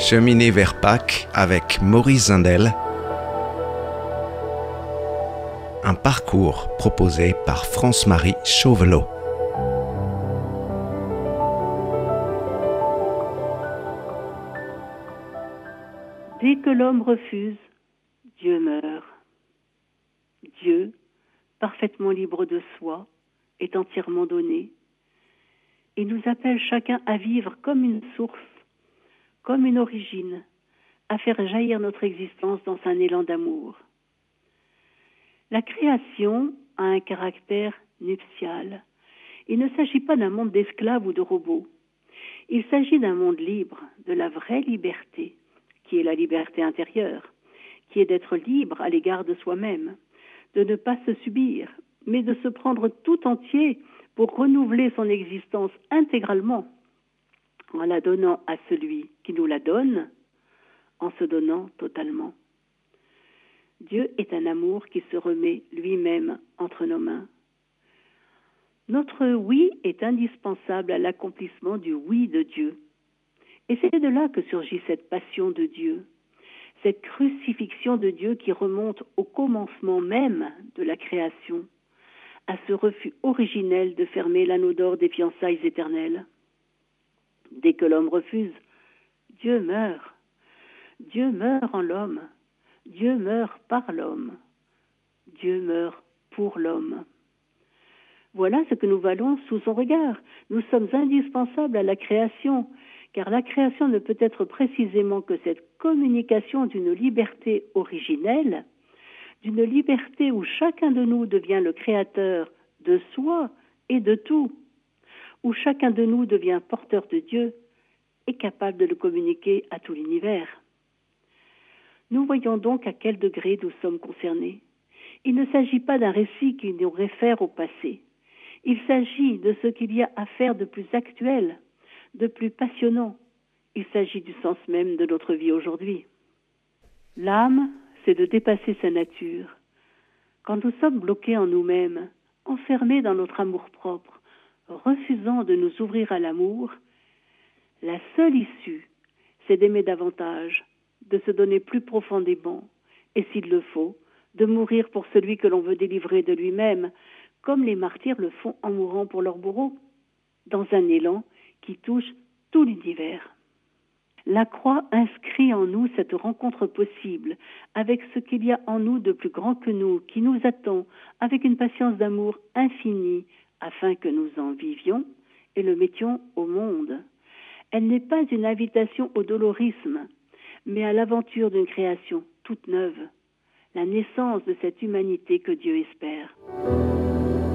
Cheminer vers Pâques avec Maurice Zindel. Un parcours proposé par France-Marie Chauvelot. Dès que l'homme refuse, Dieu meurt. Dieu, parfaitement libre de soi, est entièrement donné. Il nous appelle chacun à vivre comme une source, comme une origine, à faire jaillir notre existence dans un élan d'amour. La création a un caractère nuptial. Il ne s'agit pas d'un monde d'esclaves ou de robots. Il s'agit d'un monde libre, de la vraie liberté, qui est la liberté intérieure, qui est d'être libre à l'égard de soi-même, de ne pas se subir, mais de se prendre tout entier pour renouveler son existence intégralement, en la donnant à celui qui nous la donne, en se donnant totalement. Dieu est un amour qui se remet lui-même entre nos mains. Notre oui est indispensable à l'accomplissement du oui de Dieu. Et c'est de là que surgit cette passion de Dieu, cette crucifixion de Dieu qui remonte au commencement même de la création, à ce refus originel de fermer l'anneau d'or des fiançailles éternelles. Dès que l'homme refuse, Dieu meurt. Dieu meurt en l'homme. Dieu meurt par l'homme. Dieu meurt pour l'homme. Voilà ce que nous valons sous son regard. Nous sommes indispensables à la création, car la création ne peut être précisément que cette communication d'une liberté originelle, d'une liberté où chacun de nous devient le créateur de soi et de tout, où chacun de nous devient porteur de Dieu et capable de le communiquer à tout l'univers. Nous voyons donc à quel degré nous sommes concernés. Il ne s'agit pas d'un récit qui nous réfère au passé. Il s'agit de ce qu'il y a à faire de plus actuel, de plus passionnant. Il s'agit du sens même de notre vie aujourd'hui. L'âme, c'est de dépasser sa nature. Quand nous sommes bloqués en nous-mêmes, enfermés dans notre amour-propre, refusant de nous ouvrir à l'amour, la seule issue, c'est d'aimer davantage, de se donner plus profondément, et s'il le faut, de mourir pour celui que l'on veut délivrer de lui-même, comme les martyrs le font en mourant pour leur bourreau, dans un élan qui touche tout l'univers. La croix inscrit en nous cette rencontre possible avec ce qu'il y a en nous de plus grand que nous, qui nous attend avec une patience d'amour infinie, afin que nous en vivions et le mettions au monde. Elle n'est pas une invitation au dolorisme, mais à l'aventure d'une création toute neuve, la naissance de cette humanité que Dieu espère.